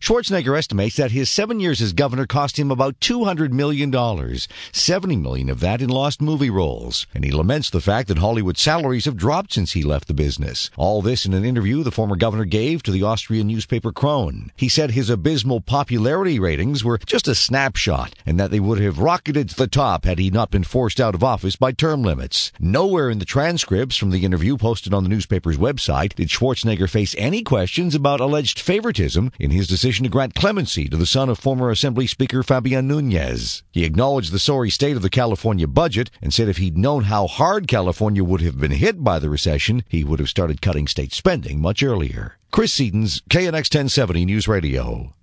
Schwarzenegger estimates that his 7 years as governor cost him about $200 million, $70 million of that in lost movie roles. And he laments the fact that Hollywood salaries have dropped since he left the business. All this in an interview the former governor gave to the Austrian newspaper Kron. He said his abysmal popularity ratings were just a snapshot and that they would have rocketed to the top had he not been forced out of office by term limits. Nowhere in the transcripts from the interview posted on the newspaper's website did Schwarzenegger face any questions about alleged favoritism in his decision to grant clemency to the son of former Assembly Speaker Fabian Nunez. He acknowledged the sorry state of the California budget and said if he'd known how hard California would have been hit by the recession, he would have started cutting state spending much earlier. Chris Seaton's KNX 1070 News Radio.